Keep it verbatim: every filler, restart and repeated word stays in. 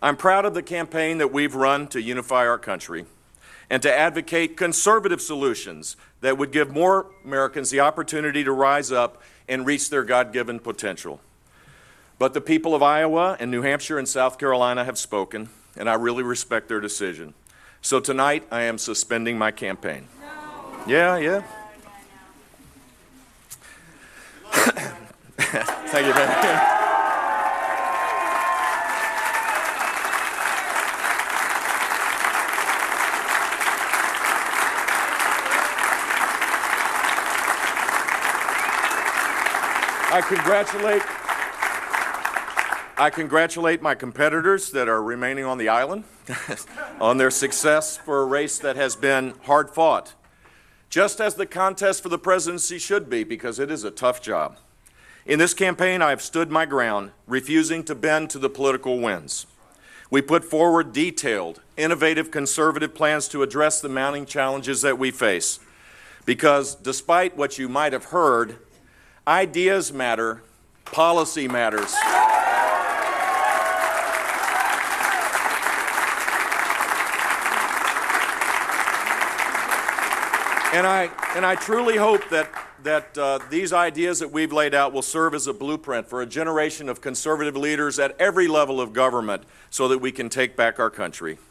I'm proud of the campaign that we've run to unify our country and to advocate conservative solutions that would give more Americans the opportunity to rise up and reach their God-given potential. But the people of Iowa and New Hampshire and South Carolina have spoken, and I really respect their decision. So tonight, I am suspending my campaign. No. Yeah, yeah. No, no, no. Thank you, man. I congratulate, I congratulate my competitors that are remaining on the island on their success for a race that has been hard fought, just as the contest for the presidency should be, because it is a tough job. In this campaign, I have stood my ground, refusing to bend to the political winds. We put forward detailed, innovative, conservative plans to address the mounting challenges that we face, because despite what you might have heard, ideas matter, policy matters. And I, and I truly hope that, that uh, these ideas that we've laid out will serve as a blueprint for a generation of conservative leaders at every level of government so that we can take back our country.